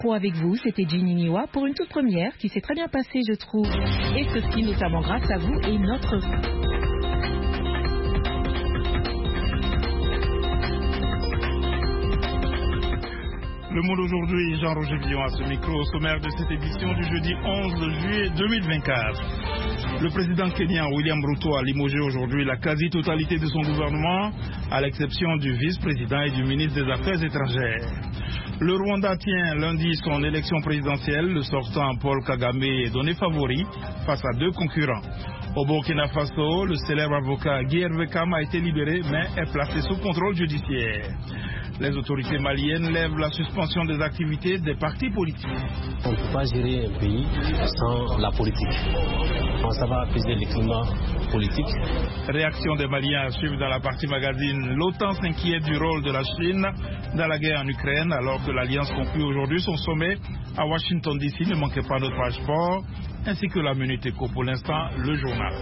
Point avec vous, c'était Ginny Niwa pour une toute première qui s'est très bien passée, je trouve. Et ceci notamment grâce à vous et notre... Le Monde aujourd'hui, Jean-Roger Villon à ce micro au sommaire de cette édition du jeudi 11 juillet 2024. Le président kenyan William Ruto a limogé aujourd'hui la quasi-totalité de son gouvernement, à l'exception du vice-président et du ministre des Affaires étrangères. Le Rwanda tient lundi son élection présidentielle. Le sortant Paul Kagame est donné favori face à deux concurrents. Au Burkina Faso, le célèbre avocat Guy Hervé Kam a été libéré mais est placé sous contrôle judiciaire. Les autorités maliennes lèvent la suspension des activités des partis politiques. On ne peut pas gérer un pays sans la politique. Ça va apaiser le climat politique. Réaction des Maliens à suivre dans la partie magazine. L'OTAN s'inquiète du rôle de la Chine dans la guerre en Ukraine alors que l'Alliance conclut aujourd'hui son sommet à Washington DC. Ne manquez pas notre page sport ainsi que la Minute Éco. Pour l'instant, le journal.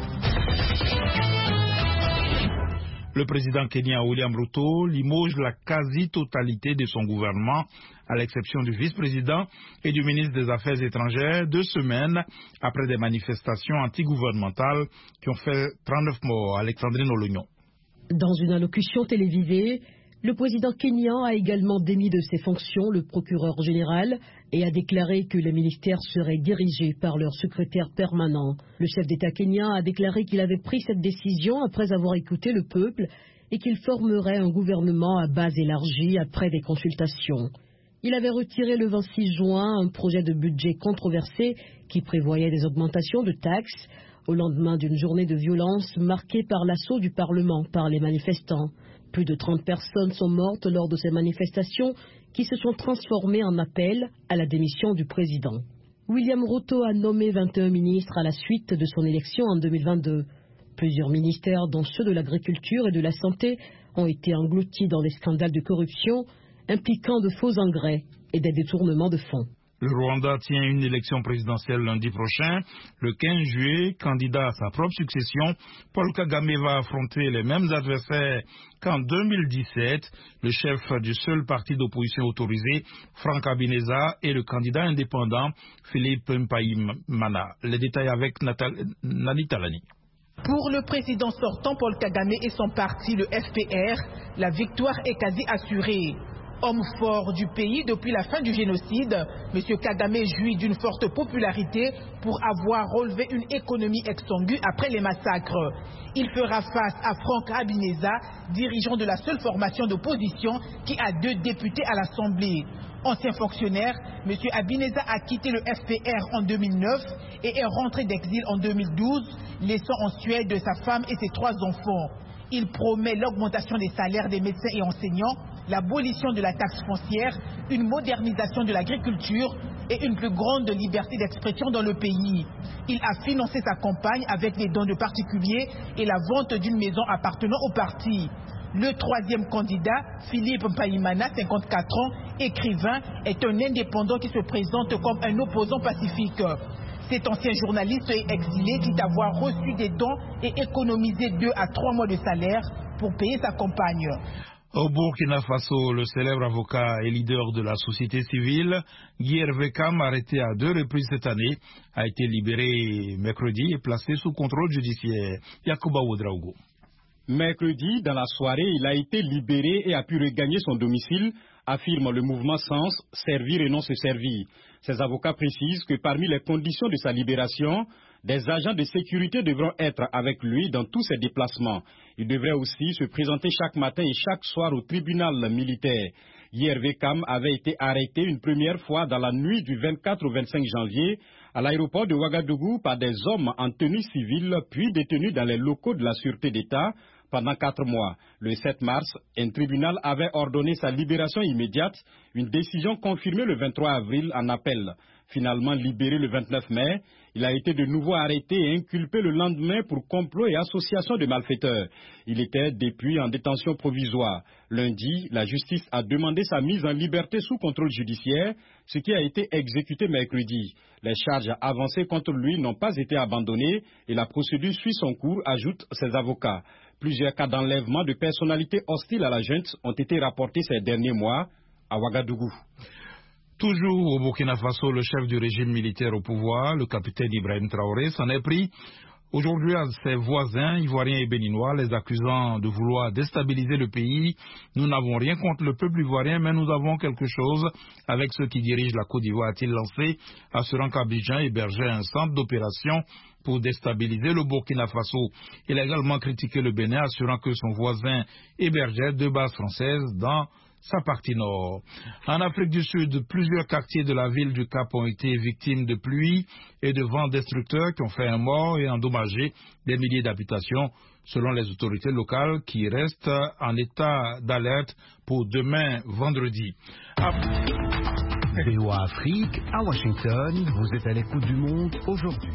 Le président kenyan William Ruto limoge la quasi-totalité de son gouvernement, à l'exception du vice-président et du ministre des Affaires étrangères, 2 semaines après des manifestations antigouvernementales qui ont fait 39 morts. Alexandrine Olognon. Dans une allocution télévisée, le président kenyan a également démis de ses fonctions le procureur général et a déclaré que les ministères seraient dirigés par leur secrétaire permanent. Le chef d'État kenyan a déclaré qu'il avait pris cette décision après avoir écouté le peuple et qu'il formerait un gouvernement à base élargie après des consultations. Il avait retiré le 26 juin un projet de budget controversé qui prévoyait des augmentations de taxes au lendemain d'une journée de violence marquée par l'assaut du Parlement par les manifestants. Plus de 30 personnes sont mortes lors de ces manifestations qui se sont transformées en appel à la démission du président. William Ruto a nommé 21 ministres à la suite de son élection en 2022. Plusieurs ministères, dont ceux de l'agriculture et de la santé, ont été engloutis dans des scandales de corruption impliquant de faux engrais et des détournements de fonds. Le Rwanda tient une élection présidentielle lundi prochain. Le 15 juillet, candidat à sa propre succession, Paul Kagame va affronter les mêmes adversaires qu'en 2017. Le chef du seul parti d'opposition autorisé, Frank Habineza, et le candidat indépendant, Philippe Mpayimana. Les détails avec Nani Talani. Pour le président sortant, Paul Kagame et son parti, le FPR, la victoire est quasi assurée. Homme fort du pays depuis la fin du génocide, M. Kagame jouit d'une forte popularité pour avoir relevé une économie exsangue après les massacres. Il fera face à Frank Habineza, dirigeant de la seule formation d'opposition qui a 2 députés à l'Assemblée. Ancien fonctionnaire, M. Habineza a quitté le FPR en 2009 et est rentré d'exil en 2012, laissant en Suède sa femme et ses 3 enfants. Il promet l'augmentation des salaires des médecins et enseignants, l'abolition de la taxe foncière, une modernisation de l'agriculture et une plus grande liberté d'expression dans le pays. Il a financé sa campagne avec des dons de particuliers et la vente d'une maison appartenant au parti. Le 3e candidat, Philippe Mpayimana, 54 ans, écrivain, est un indépendant qui se présente comme un opposant pacifique. Cet ancien journaliste est exilé quitte à avoir reçu des dons et économisé 2 à 3 mois de salaire pour payer sa campagne. Au Burkina Faso, le célèbre avocat et leader de la société civile, Guy Hervé Kam, arrêté à 2 reprises cette année, a été libéré mercredi et placé sous contrôle judiciaire. Yacouba Ouedraogo. Mercredi, dans la soirée, il a été libéré et a pu regagner son domicile, affirme le mouvement Sens, servir et non se servir. Ces avocats précisent que parmi les conditions de sa libération, des agents de sécurité devront être avec lui dans tous ses déplacements. Il devrait aussi se présenter chaque matin et chaque soir au tribunal militaire. Hervé Kam avait été arrêté une première fois dans la nuit du 24 au 25 janvier à l'aéroport de Ouagadougou par des hommes en tenue civile, puis détenus dans les locaux de la Sûreté d'État pendant 4 mois. Le 7 mars, un tribunal avait ordonné sa libération immédiate, une décision confirmée le 23 avril en appel. Finalement libéré le 29 mai, il a été de nouveau arrêté et inculpé le lendemain pour complot et association de malfaiteurs. Il était depuis en détention provisoire. Lundi, la justice a demandé sa mise en liberté sous contrôle judiciaire, ce qui a été exécuté mercredi. Les charges avancées contre lui n'ont pas été abandonnées et la procédure suit son cours, ajoutent ses avocats. Plusieurs cas d'enlèvement de personnalités hostiles à la junte ont été rapportés ces derniers mois à Ouagadougou. Toujours au Burkina Faso, le chef du régime militaire au pouvoir, le capitaine Ibrahim Traoré, s'en est pris aujourd'hui à ses voisins ivoiriens et béninois, les accusant de vouloir déstabiliser le pays. Nous n'avons rien contre le peuple ivoirien, mais nous avons quelque chose avec ceux qui dirigent la Côte d'Ivoire, a-t-il lancé, assurant qu'Abidjan hébergeait un centre d'opération pour déstabiliser le Burkina Faso. Il a également critiqué le Bénin, assurant que son voisin hébergeait 2 bases françaises dans sa partie nord. En Afrique du Sud, plusieurs quartiers de la ville du Cap ont été victimes de pluie et de vents destructeurs qui ont fait un mort et endommagé des milliers d'habitations, selon les autorités locales qui restent en état d'alerte pour demain vendredi. VOA Afrique, à Washington, vous êtes à l'écoute du monde aujourd'hui.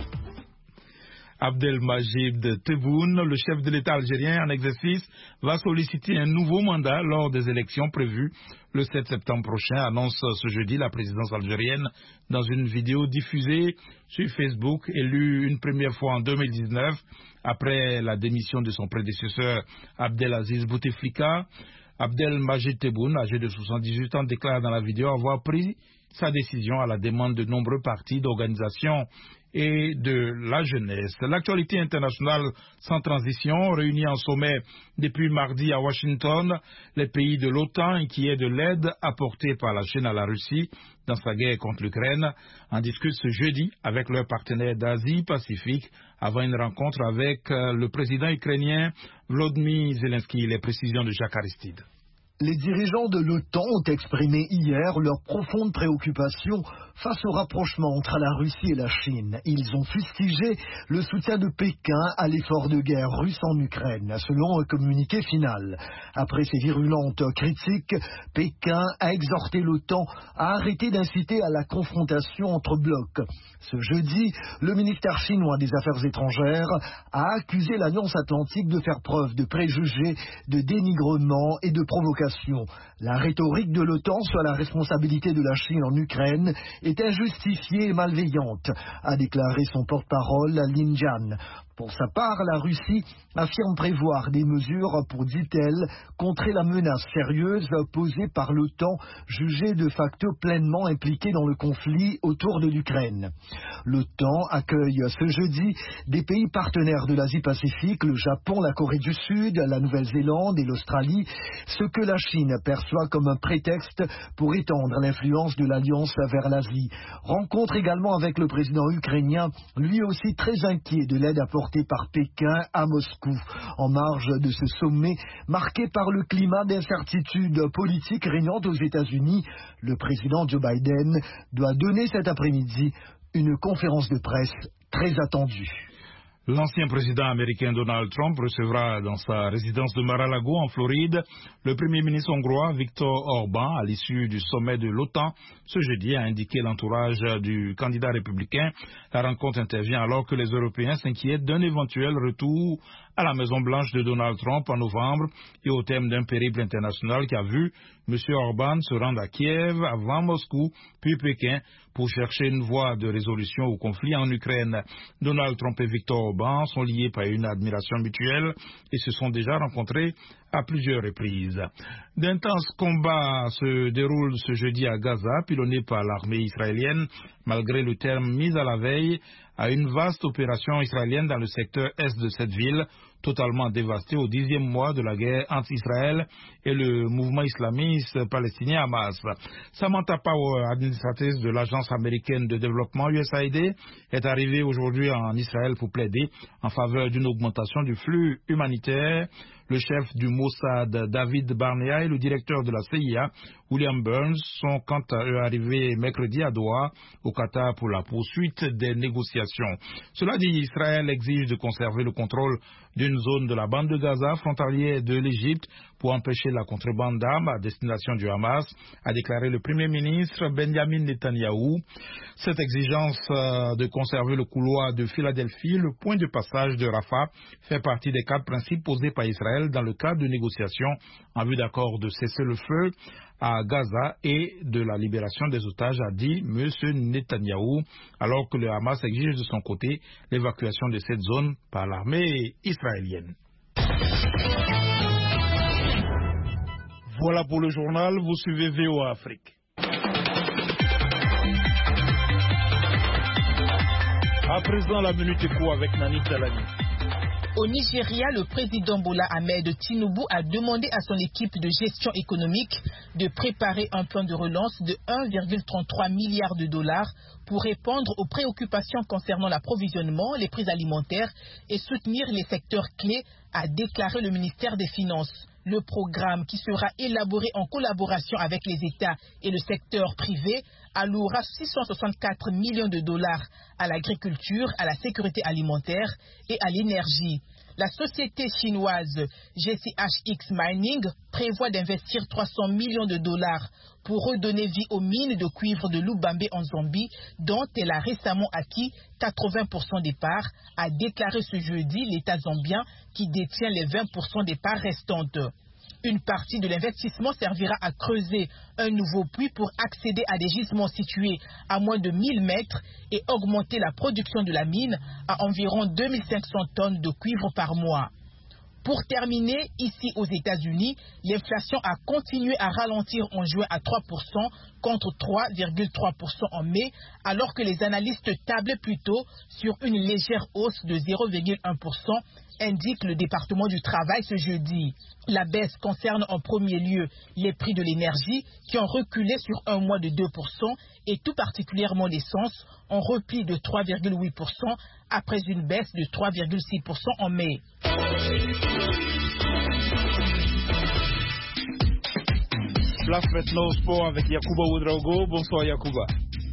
Abdelmajid Tebboune, le chef de l'État algérien en exercice, va solliciter un nouveau mandat lors des élections prévues le 7 septembre prochain, annonce ce jeudi la présidence algérienne dans une vidéo diffusée sur Facebook, élue une première fois en 2019 après la démission de son prédécesseur Abdelaziz Bouteflika. Abdelmajid Tebboune, âgé de 78 ans, déclare dans la vidéo avoir pris sa décision à la demande de nombreux partis, d'organisations et de la jeunesse. L'actualité internationale sans transition, réunie en sommet depuis mardi à Washington, les pays de l'OTAN inquiets de l'aide apportée par la Chine à la Russie dans sa guerre contre l'Ukraine en discutent ce jeudi avec leurs partenaires d'Asie-Pacifique avant une rencontre avec le président ukrainien Volodymyr Zelensky. Les précisions de Jacques Aristide. Les dirigeants de l'OTAN ont exprimé hier leur profonde préoccupation face au rapprochement entre la Russie et la Chine. Ils ont fustigé le soutien de Pékin à l'effort de guerre russe en Ukraine, selon un communiqué final. Après ces virulentes critiques, Pékin a exhorté l'OTAN à arrêter d'inciter à la confrontation entre blocs. Ce jeudi, le ministère chinois des Affaires étrangères a accusé l'Alliance atlantique de faire preuve de préjugés, de dénigrement et de provocation. La rhétorique de l'OTAN sur la responsabilité de la Chine en Ukraine est injustifiée et malveillante, a déclaré son porte-parole Lin Jian. Pour sa part, la Russie affirme prévoir des mesures pour, dit-elle, contrer la menace sérieuse posée par l'OTAN, jugée de facto pleinement impliquée dans le conflit autour de l'Ukraine. L'OTAN accueille ce jeudi des pays partenaires de l'Asie-Pacifique, le Japon, la Corée du Sud, la Nouvelle-Zélande et l'Australie, ce que la Chine perçoit comme un prétexte pour étendre l'influence de l'Alliance vers l'Asie. Rencontre également avec le président ukrainien, lui aussi très inquiet de l'aide apportée par Pékin à Moscou, en marge de ce sommet marqué par le climat d'incertitude politique régnant aux États-Unis. Le président Joe Biden doit donner cet après-midi une conférence de presse très attendue. L'ancien président américain Donald Trump recevra dans sa résidence de Mar-a-Lago en Floride le premier ministre hongrois Viktor Orban à l'issue du sommet de l'OTAN. Ce jeudi, a indiqué l'entourage du candidat républicain. La rencontre intervient alors que les Européens s'inquiètent d'un éventuel retour à la Maison-Blanche de Donald Trump en novembre et au thème d'un périple international qui a vu M. Orban se rendre à Kiev avant Moscou, puis Pékin, pour chercher une voie de résolution au conflit en Ukraine. Donald Trump et Viktor Orban sont liés par une admiration mutuelle et se sont déjà rencontrés à plusieurs reprises. D'intenses combats se déroulent ce jeudi à Gaza, pilonnés par l'armée israélienne, malgré le terme mis à la veille à une vaste opération israélienne dans le secteur est de cette ville, totalement dévastée au 10e mois de la guerre entre Israël et le mouvement islamiste palestinien Hamas. Samantha Power, administratrice de l'agence américaine de développement USAID, est arrivée aujourd'hui en Israël pour plaider en faveur d'une augmentation du flux humanitaire. Le chef du Mossad, David Barnea, et le directeur de la CIA, William Burns, sont quant à eux arrivés mercredi à Doha, au Qatar, pour la poursuite des négociations. Cela dit, Israël exige de conserver le contrôle d'une zone de la bande de Gaza, frontalière de l'Égypte, pour empêcher la contrebande d'armes à destination du Hamas, a déclaré le Premier ministre Benjamin Netanyahou. Cette exigence de conserver le couloir de Philadelphie, le point de passage de Rafah, fait partie des 4 principes posés par Israël dans le cadre de négociations en vue d'accord de cesser le feu à Gaza et de la libération des otages, a dit M. Netanyahou, alors que le Hamas exige de son côté l'évacuation de cette zone par l'armée israélienne. Voilà pour le journal, vous suivez VOA Afrique. À présent, la Minute Éco avec Nani Talani. Au Nigeria, le président Bola Ahmed Tinubu a demandé à son équipe de gestion économique de préparer un plan de relance de 1,33 milliard de dollars pour répondre aux préoccupations concernant l'approvisionnement, les prix alimentaires et soutenir les secteurs clés, a déclaré le ministère des Finances. Le programme, qui sera élaboré en collaboration avec les États et le secteur privé, allouera 664 millions de dollars à l'agriculture, à la sécurité alimentaire et à l'énergie. La société chinoise GCHX Mining prévoit d'investir 300 millions de dollars pour redonner vie aux mines de cuivre de Lubambe en Zambie, dont elle a récemment acquis 80% des parts, a déclaré ce jeudi l'État zambien qui détient les 20% des parts restantes. Une partie de l'investissement servira à creuser un nouveau puits pour accéder à des gisements situés à moins de 1000 mètres et augmenter la production de la mine à environ 2500 tonnes de cuivre par mois. Pour terminer, ici aux États-Unis, l'inflation a continué à ralentir en juin à 3% contre 3,3% en mai, alors que les analystes tablaient plutôt sur une légère hausse de 0,1%, indique le département du travail ce jeudi. La baisse concerne en premier lieu les prix de l'énergie qui ont reculé sur un mois de 2% et tout particulièrement l'essence en repli de 3,8% après une baisse de 3,6% en mai. Place maintenant au sport avec Yacouba Ouedraogo. Bonsoir Yacouba.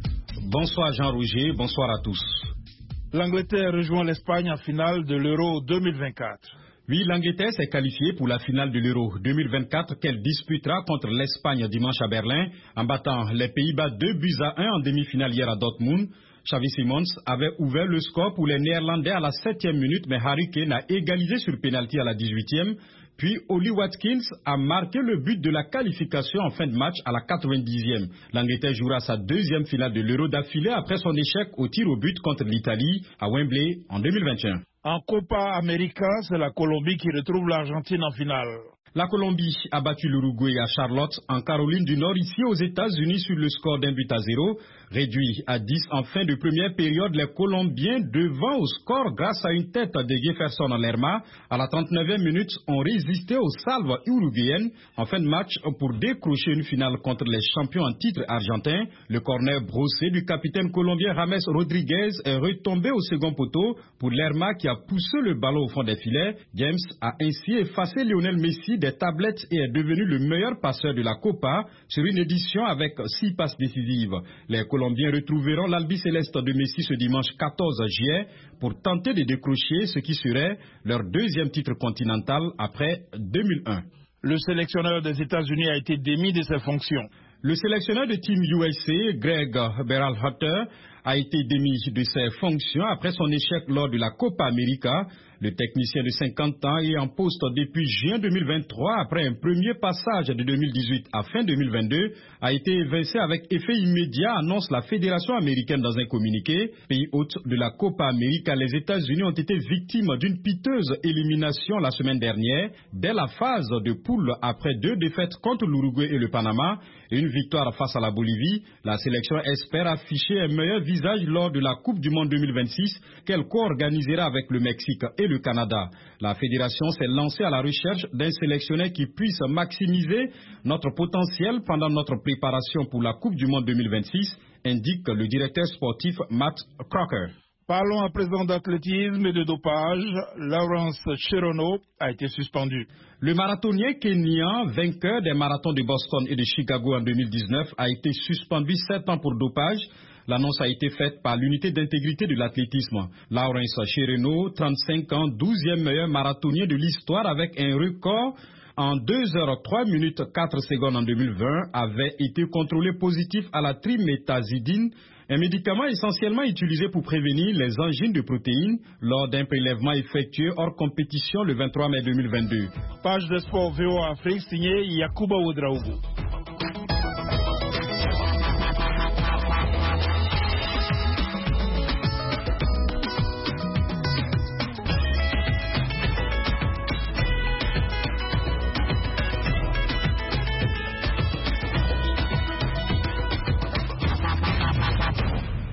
Bonsoir Jean-Roger, bonsoir à tous. L'Angleterre rejoint l'Espagne en finale de l'Euro 2024. Oui, l'Angleterre s'est qualifiée pour la finale de l'Euro 2024 qu'elle disputera contre l'Espagne dimanche à Berlin en battant les Pays-Bas 2-1 en demi-finale hier à Dortmund. Xavi Simons avait ouvert le score pour les Néerlandais à la 7e minute, mais Harry Kane a égalisé sur pénalty à la 18e. Puis Oli Watkins a marqué le but de la qualification en fin de match à la 90e. L'Angleterre jouera sa deuxième finale de l'Euro d'affilée après son échec au tir au but contre l'Italie à Wembley en 2021. En Copa América, c'est la Colombie qui retrouve l'Argentine en finale. La Colombie a battu l'Uruguay à Charlotte, en Caroline du Nord, ici aux États-Unis, sur le score d'1-0. Réduit à 10 en fin de première période, les Colombiens devant au score grâce à une tête de Jefferson Lerma. À la 39e minute, ont résisté aux salves uruguayennes en fin de match pour décrocher une finale contre les champions en titre argentins. Le corner brossé du capitaine colombien James Rodriguez est retombé au second poteau pour Lerma qui a poussé le ballon au fond des filets. James a ainsi effacé Lionel Messi des tablettes et est devenu le meilleur passeur de la Copa sur une édition avec 6 passes décisives. Les Colombiens retrouveront l'Albiceleste de Messi ce dimanche 14 juillet pour tenter de décrocher ce qui serait leur deuxième titre continental après 2001. Le sélectionneur des États-Unis a été démis de ses fonctions. Le sélectionneur de Team USA, Greg Berhalter, a été démis de ses fonctions après son échec lors de la Copa América. Le technicien de 50 ans est en poste depuis juin 2023 après un premier passage de 2018 à fin 2022 a été évincé avec effet immédiat, annonce la Fédération américaine dans un communiqué. Pays hôte de la Copa América, les États-Unis ont été victimes d'une piteuse élimination la semaine dernière dès la phase de poule après 2 défaites contre l'Uruguay et le Panama et une victoire face à la Bolivie. La sélection espère afficher un meilleur visage lors de la Coupe du Monde 2026 qu'elle co-organisera avec le Mexique et le Canada. La fédération s'est lancée à la recherche d'un sélectionneur qui puisse maximiser notre potentiel pendant notre préparation pour la Coupe du Monde 2026, indique le directeur sportif Matt Crocker. Parlons à présent d'athlétisme et de dopage. Lawrence Cherono a été suspendu. Le marathonien kenyan, vainqueur des marathons de Boston et de Chicago en 2019, a été suspendu 7 ans pour dopage. L'annonce a été faite par l'unité d'intégrité de l'athlétisme. Lawrence Cherono, 35 ans, 12e meilleur marathonien de l'histoire avec un record en 2h03 minutes 4 secondes en 2020, avait été contrôlé positif à la triméthazidine, un médicament essentiellement utilisé pour prévenir les angines de protéines lors d'un prélèvement effectué hors compétition le 23 mai 2022. Page de sport VOA Afrique signée Yacouba Ouedraogo.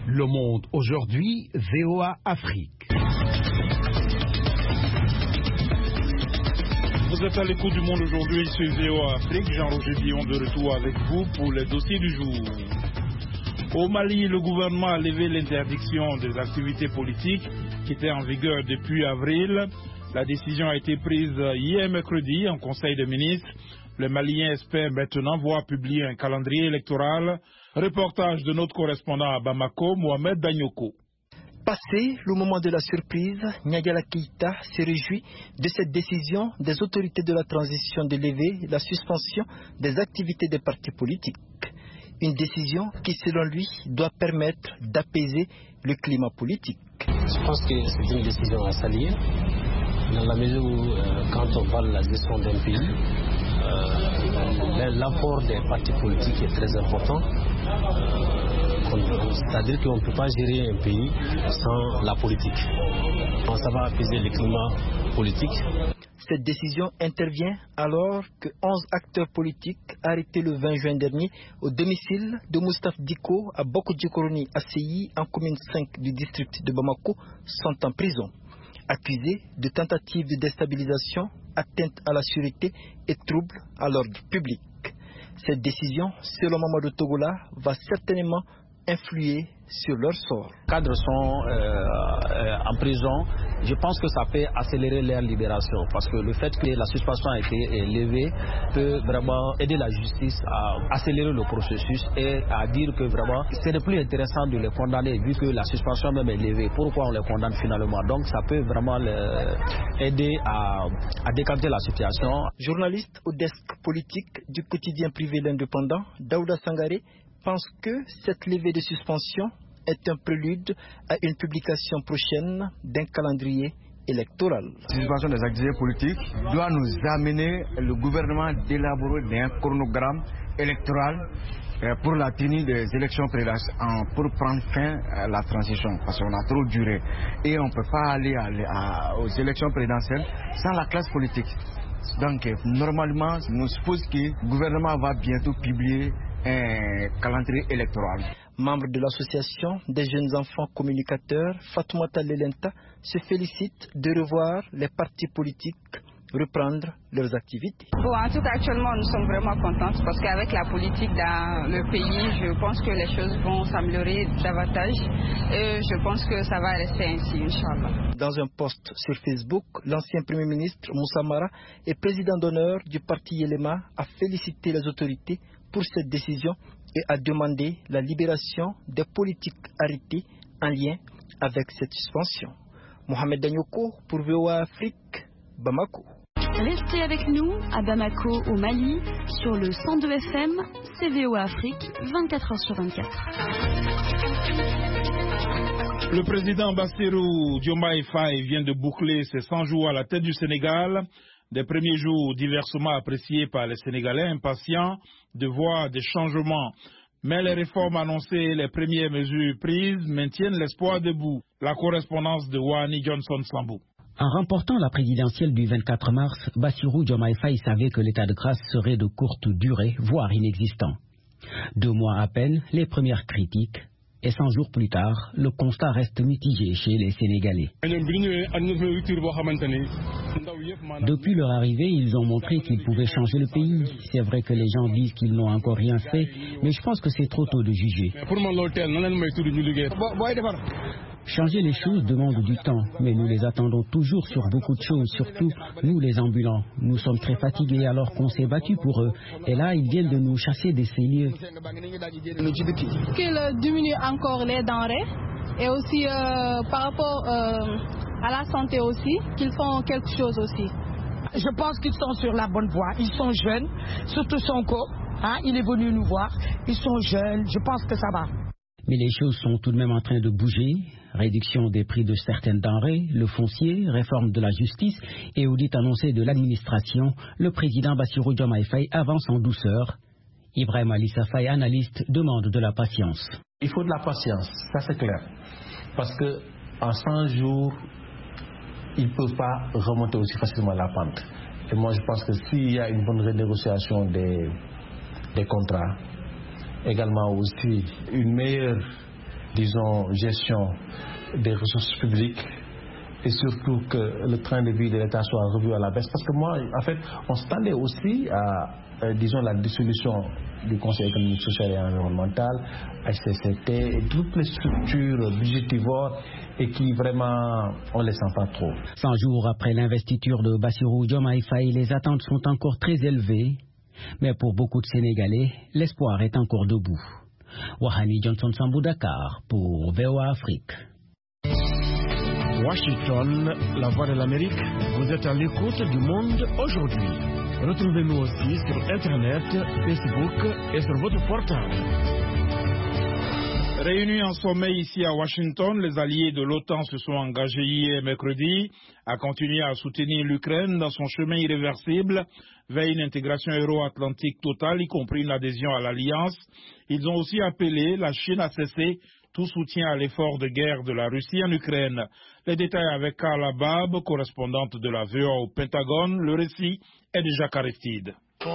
Le Monde aujourd'hui, VOA Afrique. Vous êtes à l'écoute du Monde aujourd'hui sur VOA Afrique. Jean-Roger Billon de retour avec vous pour les dossiers du jour. Au Mali, le gouvernement a levé l'interdiction des activités politiques qui était en vigueur depuis avril. La décision a été prise hier mercredi en Conseil des ministres. Les Maliens espèrent maintenant voir publier un calendrier électoral. Reportage de notre correspondant à Bamako, Mohamed Danyoko. Passé le moment de la surprise, Nyagala Keïta se réjouit de cette décision des autorités de la transition de lever la suspension des activités des partis politiques. Une décision qui, selon lui, doit permettre d'apaiser le climat politique. Je pense que c'est une décision à saluer, dans la mesure où, quand on parle de la gestion d'un pays, l'apport des partis politiques est très important. C'est-à-dire qu'on ne peut pas gérer un pays sans la politique. Ça va apaiser le climat politique. Cette décision intervient alors que 11 acteurs politiques arrêtés le 20 juin dernier au domicile de Moustapha Diko à Boko-Djikoroni à Seyi, en commune 5 du district de Bamako, sont en prison, accusés de tentatives de déstabilisation, atteinte à la sûreté et troubles à l'ordre public. Cette décision, selon Mamadou Togola, va certainement influer sur leur sort. Les cadres sont en prison. Je pense que ça peut accélérer leur libération parce que le fait que la suspension a été levée peut vraiment aider la justice à accélérer le processus et à dire que vraiment ce n'est plus intéressant de les condamner vu que la suspension même est levée. Pourquoi on les condamne finalement? Donc ça peut vraiment aider à décanter la situation. Journaliste au desk politique du quotidien privé L'Indépendant, Daouda Sangaré pense que cette levée de suspension est un prélude à une publication prochaine d'un calendrier électoral. La suspension des activités politiques doit nous amener le gouvernement d'élaborer un chronogramme électoral pour la tenue des élections pour prendre fin à la transition parce qu'on a trop duré et on ne peut pas aller aux élections présidentielles sans la classe politique. Donc normalement, on suppose que le gouvernement va bientôt publier un calendrier électoral. Membre de l'association des jeunes enfants communicateurs, Fatoumata Lelenta se félicite de revoir les partis politiques reprendre leurs activités. Bon, en tout cas, actuellement, nous sommes vraiment contents parce qu'avec la politique dans le pays, je pense que les choses vont s'améliorer davantage et je pense que ça va rester ainsi, Inch'Allah. Dans un post sur Facebook, l'ancien Premier ministre Moussa Mara et président d'honneur du parti Yelema a félicité les autorités pour cette décision et a demandé la libération des politiques arrêtés en lien avec cette suspension. Mohamed Danyoko pour VOA Afrique, Bamako. Restez avec nous à Bamako au Mali sur le 102 FM, c'est VOA Afrique, 24h sur 24. Le président Bassirou Diomaye Faye vient de boucler ses 100 jours à la tête du Sénégal. Des premiers jours diversement appréciés par les Sénégalais impatients de voir des changements. Mais les réformes annoncées et les premières mesures prises maintiennent l'espoir debout. La correspondance de Wani Johnson Sambou. En remportant la présidentielle du 24 mars, Bassirou Diomaye Faye savait que l'état de grâce serait de courte durée, voire inexistant. 2 mois à peine, les premières critiques. Et 100 jours plus tard, le constat reste mitigé chez les Sénégalais. Depuis leur arrivée, ils ont montré qu'ils pouvaient changer le pays. C'est vrai que les gens disent qu'ils n'ont encore rien fait, mais je pense que c'est trop tôt de juger. Changer les choses demande du temps, mais nous les attendons toujours sur beaucoup de choses, surtout nous les ambulants. Nous sommes très fatigués alors qu'on s'est battu pour eux. Et là, ils viennent de nous chasser de ces lieux. Qu'ils diminuent encore les denrées et aussi par rapport à la santé aussi, qu'ils font quelque chose aussi. Je pense qu'ils sont sur la bonne voie. Ils sont jeunes, surtout Sonko. Il est venu nous voir. Ils sont jeunes, je pense que ça va. Mais les choses sont tout de même en train de bouger. Réduction des prix de certaines denrées, le foncier, réforme de la justice et audit annoncé de l'administration, le président Bassirou Diomaye Faye avance en douceur. Ibrahim Alissa Faye, analyste, demande de la patience. Il faut de la patience, ça c'est clair. Parce que en 100 jours, ils ne peuvent pas remonter aussi facilement la pente. Et moi je pense que s'il y a une bonne renégociation des contrats, également aussi une meilleure disons, gestion des ressources publiques et surtout que le train de vie de l'État soit revu à la baisse. Parce que moi, en fait, on s'attendait aussi à, disons, la dissolution du Conseil économique, social et environnemental, HCCT, et toutes les structures budgétivores et qui vraiment, on les sent pas trop. 100 jours après l'investiture de Bassirou Diomaye Faye, les attentes sont encore très élevées. Mais pour beaucoup de Sénégalais, l'espoir est encore debout. Wahani Johnson Sambou, Dakar pour VOA Afrique. Washington, la voix de l'Amérique, vous êtes à l'écoute du monde aujourd'hui. Retrouvez-nous aussi sur Internet, Facebook et sur votre portable. Réunis en sommet ici à Washington, les alliés de l'OTAN se sont engagés hier mercredi à continuer à soutenir l'Ukraine dans son chemin irréversible vers une intégration euro-atlantique totale, y compris une adhésion à l'Alliance. Ils ont aussi appelé la Chine à cesser tout soutien à l'effort de guerre de la Russie en Ukraine. Les détails avec Carla Bab, correspondante de la VOA au Pentagone. Le récit est de Jacques Aristide.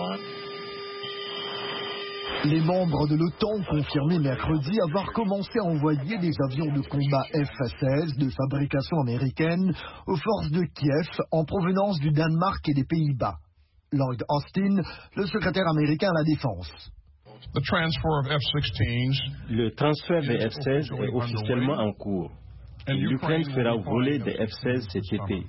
Les membres de l'OTAN ont confirmé mercredi avoir commencé à envoyer des avions de combat F-16 de fabrication américaine aux forces de Kiev en provenance du Danemark et des Pays-Bas. Lloyd Austin, le secrétaire américain à la Défense. Le transfert des F-16 est officiellement en cours. L'Ukraine fera voler des F-16 cet été.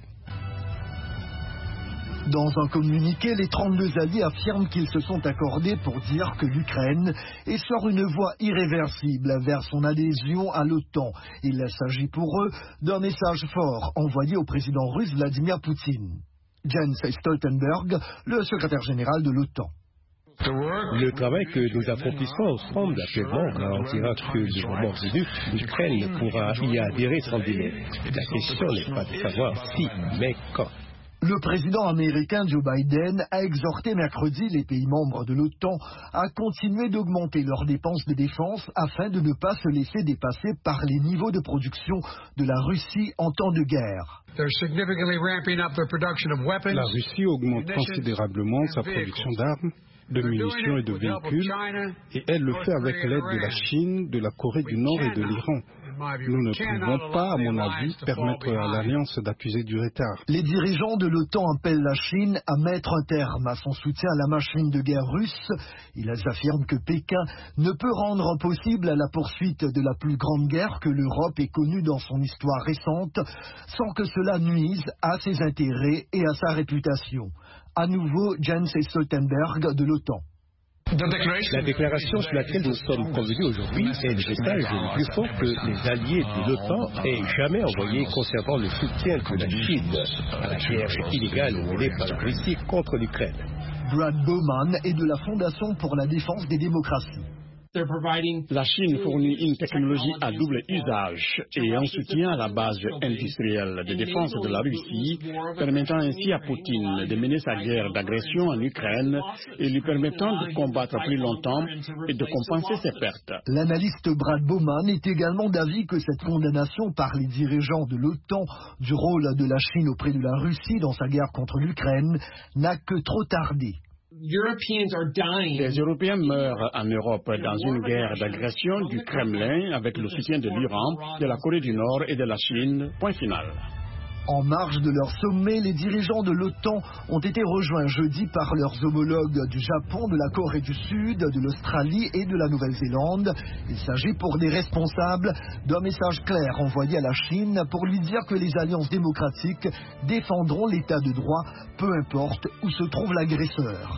Dans un communiqué, les 32 alliés affirment qu'ils se sont accordés pour dire que l'Ukraine est sur une voie irréversible vers son adhésion à l'OTAN. Il s'agit pour eux d'un message fort envoyé au président russe Vladimir Poutine. Jens Stoltenberg, le secrétaire général de l'OTAN. Le travail que nous accomplissons ensemble actuellement garantira que le moment venu, l'Ukraine pourra y adhérer sans délai. La question n'est pas de savoir si, mais quand. Le président américain Joe Biden a exhorté mercredi les pays membres de l'OTAN à continuer d'augmenter leurs dépenses de défense afin de ne pas se laisser dépasser par les niveaux de production de la Russie en temps de guerre. La Russie augmente considérablement sa production d'armes, de munitions et de véhicules, et elle le fait avec l'aide de la Chine, de la Corée du Nord et de l'Iran. Nous ne pouvons pas, à mon avis, permettre à l'Alliance d'accuser du retard. Les dirigeants de l'OTAN appellent la Chine à mettre un terme à son soutien à la machine de guerre russe. Ils affirment que Pékin ne peut rendre impossible la poursuite de la plus grande guerre que l'Europe ait connue dans son histoire récente, sans que cela nuise à ses intérêts et à sa réputation. À nouveau, Jens Stoltenberg de l'OTAN. La déclaration sur laquelle nous sommes convenus aujourd'hui est le message le plus fort que les alliés de l'OTAN aient jamais envoyé concernant le soutien de la Chine à la guerre illégale menée par la Russie contre l'Ukraine. Brad Bowman est de la Fondation pour la défense des démocraties. La Chine fournit une technologie à double usage et un soutien à la base industrielle de défense de la Russie, permettant ainsi à Poutine de mener sa guerre d'agression en Ukraine et lui permettant de combattre plus longtemps et de compenser ses pertes. L'analyste Brad Bowman est également d'avis que cette condamnation par les dirigeants de l'OTAN du rôle de la Chine auprès de la Russie dans sa guerre contre l'Ukraine n'a que trop tardé. Les Européens meurent en Europe dans une guerre d'agression du Kremlin avec le soutien de l'Iran, de la Corée du Nord et de la Chine. Point final. En marge de leur sommet, les dirigeants de l'OTAN ont été rejoints jeudi par leurs homologues du Japon, de la Corée du Sud, de l'Australie et de la Nouvelle-Zélande. Il s'agit pour des responsables d'un message clair envoyé à la Chine pour lui dire que les alliances démocratiques défendront l'état de droit, peu importe où se trouve l'agresseur.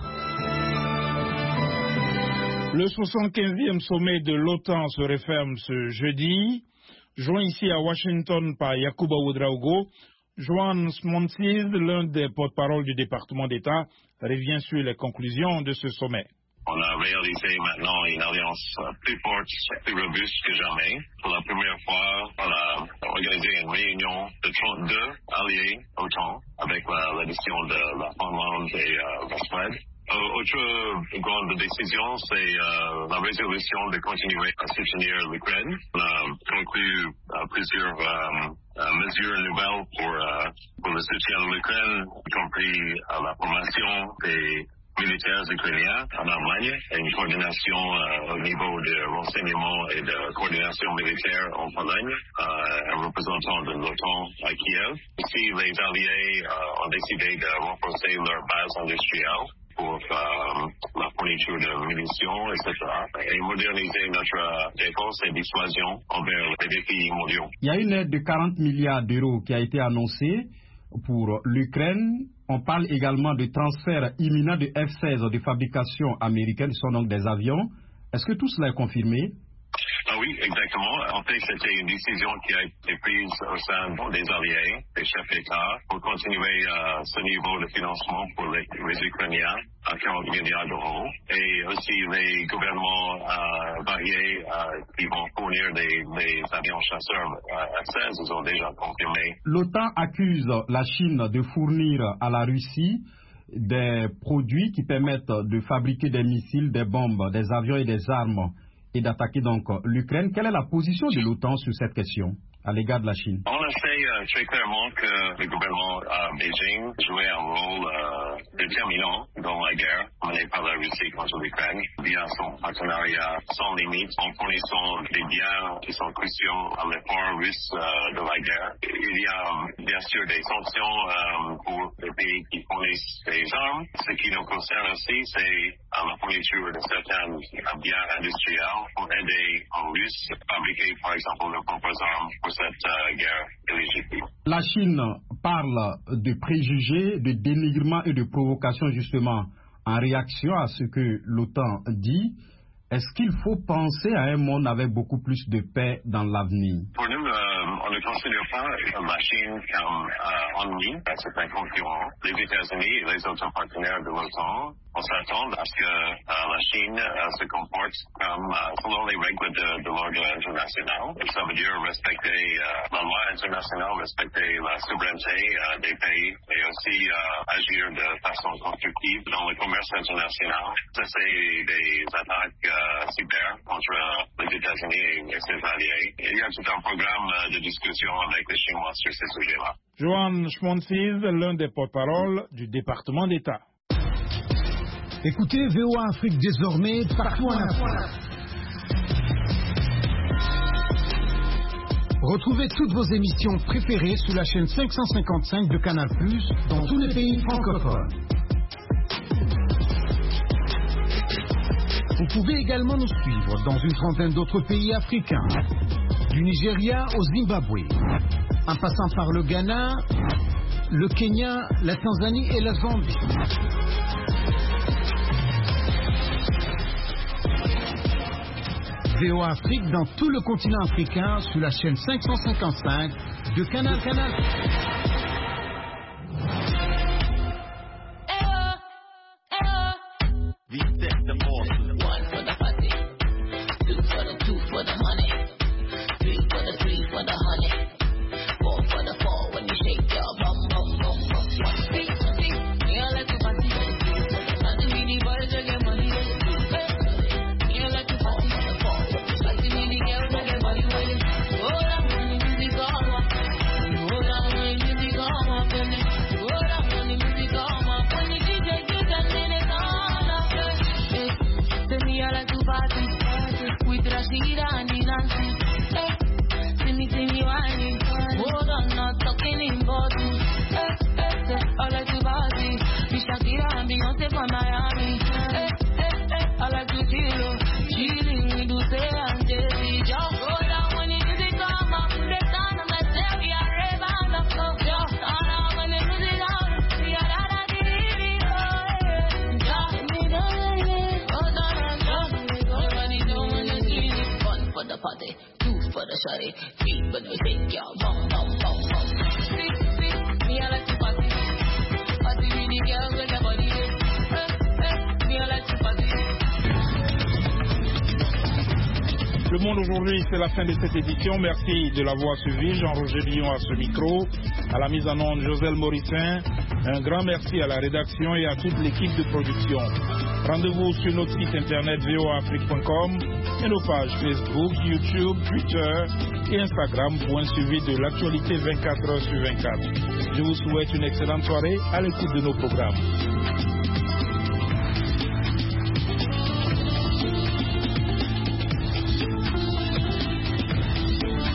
Le 75e sommet de l'OTAN se referme ce jeudi. Joint ici à Washington par Yacouba Ouedraogo, Joan Smonsiz, l'un des porte-parole du département d'État, revient sur les conclusions de ce sommet. On a réalisé maintenant une alliance plus forte, plus robuste que jamais. Pour la première fois, on a organisé une réunion de 32 alliés OTAN avec l'addition de la Finlande et la Suède. Autre grande décision, c'est la résolution de continuer à soutenir l'Ukraine. On a conclu plusieurs mesures nouvelles pour le soutien de l'Ukraine, y compris la formation des militaires ukrainiens en Allemagne, une coordination au niveau de renseignement et de coordination militaire en Pologne, un représentant de l'OTAN à Kiev. Ici, les alliés ont décidé de renforcer leur base industrielle pour la fourniture de munitions, etc. et moderniser notre défense et dissuasion envers les défis mondiaux. Il y a une aide de 40 milliards d'euros qui a été annoncée pour l'Ukraine. On parle également de transfert imminent de F-16 de fabrication américaine, ce sont donc des avions. Est-ce que tout cela est confirmé? Oui, exactement. En fait, c'était une décision qui a été prise au sein des alliés, des chefs d'État, pour continuer ce niveau de financement pour les Ukrainiens à 40 milliards d'euros. Et aussi les gouvernements variés qui vont fournir des avions chasseurs F-16, ils ont déjà confirmé. L'OTAN accuse la Chine de fournir à la Russie des produits qui permettent de fabriquer des missiles, des bombes, des avions et des armes, et d'attaquer donc l'Ukraine. Quelle est la position de l'OTAN sur cette question à l'égard de la Chine? On a fait très clairement que le gouvernement à Beijing jouait un rôle déterminant dans la guerre menée par la Russie contre l'Ukraine via son partenariat sans limite en fournissant des biens qui sont cruciaux à l'effort russe de la guerre. Il y a bien sûr des sanctions pour les pays qui fournissent des armes. Ce qui nous concerne aussi, c'est la fourniture de certains biens industriels pour aider aux Russes à fabriquer par exemple leurs propres armes pour cette guerre illégitime. La Chine parle de préjugés, de dénigrement et de provocation justement en réaction à ce que l'OTAN dit. Est-ce qu'il faut penser à un monde avec beaucoup plus de paix dans l'avenir? Pour nous, on ne considère pas la Chine comme ennemi, c'est un concurrent. Les États-Unis et les autres partenaires de l'OTAN, on s'attend à ce que la Chine se comporte comme selon les règles de l'ordre international. Ça veut dire respecter la loi internationale, respecter la souveraineté des pays et aussi agir de façon constructive dans le commerce international. Ça, c'est des attaques cyber contre les États-Unis et ses alliés. Il y a tout un programme de discussion avec les Chinois sur ces sujets-là. Johan Schmonsiz, l'un des porte-parole du département d'État. Écoutez VOA Afrique désormais partout en Afrique. Retrouvez toutes vos émissions préférées sous la chaîne 555 de Canal+, dans tous les pays francophones. Vous pouvez également nous suivre dans une trentaine d'autres pays africains, du Nigeria au Zimbabwe, en passant par le Ghana, le Kenya, la Tanzanie et la Zambie. VOA Afrique dans tout le continent africain sous la chaîne 555 de Canal. Le Monde aujourd'hui, c'est la fin de cette édition. Merci de l'avoir suivi. Jean-Roger Billon à ce micro, à la mise en onde Joselle Morissin. Un grand merci à la rédaction et à toute l'équipe de production. Rendez-vous sur notre site internet voaafrique.com et nos pages Facebook, YouTube, Twitter et Instagram pour un suivi de l'actualité 24 heures sur 24. Je vous souhaite une excellente soirée à l'écoute de nos programmes.